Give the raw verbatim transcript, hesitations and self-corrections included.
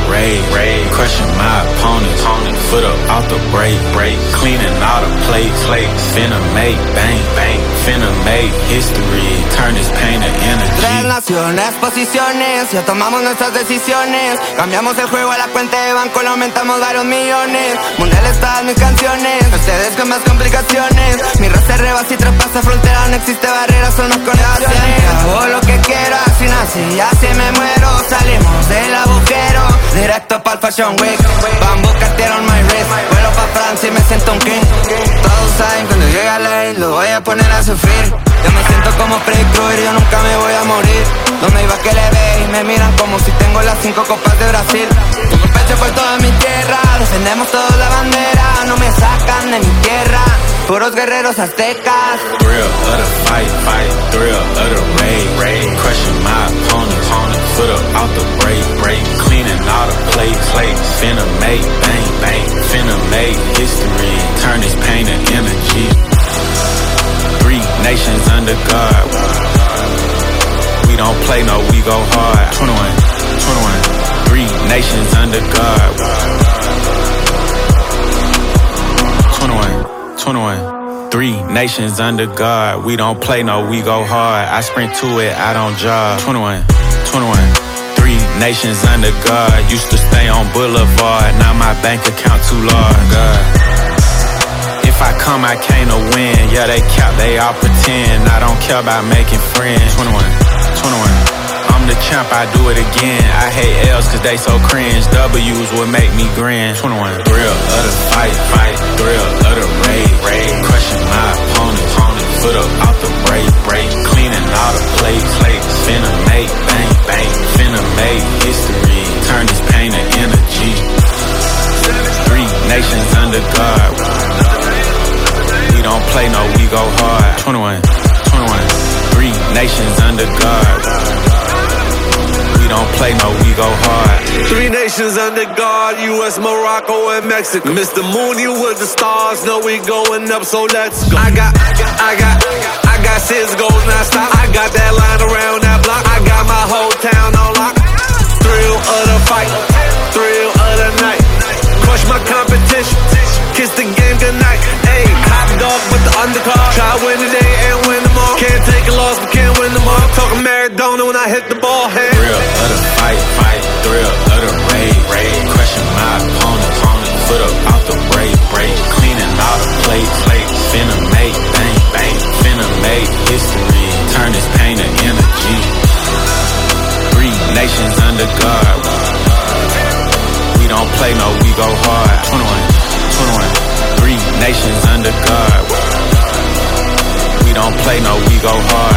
raid, raid. Crushing my opponents, foot up off the brake, brake. Cleaning all the plates, plates. Finna make bang, bang. Finna make history, turn this pain to energy. Relaciones, posiciones, ya tomamos nuestras decisiones. Cambiamos el juego a la cuenta de banco, lo aumentamos varios millones. Mundiales todas mis canciones, ustedes con más complicaciones. Mi raza rebasa y traspasa fronteras, no existe barreras, son más conexiones. Hago lo que quiero, así nací y así me muero. Salimos del agujero, directo pa'l Fashion Week. Bamboo Cartier on my wrist, vuelo pa' Francia y me siento un king. Todos saben cuando llega la ley, lo voy a poner a sufrir. Yo me siento como Freddy Krueger, yo nunca me voy a morir. Donde iba que le ve y me miran como si tengo las cinco copas de Brasil. Tengo pecho por toda mi tierra, defendemos todos la bandera. No me sacan de mi tierra, puros guerreros aztecas. Thrill of the fight, fight. Thrill of the raid, raid. Crushing my opponents, opponents. Foot up off the brake, brake. Cleaning all the plates, plates. Finna make bang, bang. Finna make history, turn this pain to energy. Three nations under God. We don't play, no, we go hard. twenty-one, twenty-one. Three nations under God. twenty-one, twenty-one. Three nations under God. We don't play, no, we go hard. I sprint to it, I don't jog. twenty-one, twenty-one. Three nations under God. Used to stay on Boulevard. Now my bank account too large. God. If I come, I came to win. Yeah, they cap, they all pretend. I don't care about making friends. twenty-one, twenty-one. I'm the champ, I do it again. I hate L's cause they so cringe. W's would make me grin. twenty-one. Thrill of the fight, fight. Thrill of the raid, raid. Crushing my opponents, opponents. Foot up off the brake, brake. Cleaning all the plates, plates. Finna make bang, bang. Finna make history, turn this pain to energy. Three nations under God. We don't play, no, we go hard. twenty-one, twenty-one. Three nations under God. We don't play, no, we go hard. Three nations under God, U S, Morocco, and Mexico. Mister Moon, you with the stars, know we going up, so let's go. I got, I got, I got six goals, now stop. I got that line around that block. I got my whole town on lock. Thrill of the fight, thrill of the night. Crush my competition, kiss the game goodnight. Ayy, hot dog with the undercard. Try win today and win tomorrow. Can't take a loss, but can't win tomorrow. Talking Maradona when I hit the ball. Hey. Thrill of the fight, fight. Thrill of the raid, raid. Crushing my opponents, opponents. Foot up off the brake, brake. Cleaning all the plates, plates. Finna make bang, bang. Finna make history, turn this pain to energy. Three nations under God. We don't play, no, we go hard. twenty-one, twenty-one. Three nations under God. We don't play, no, we go hard.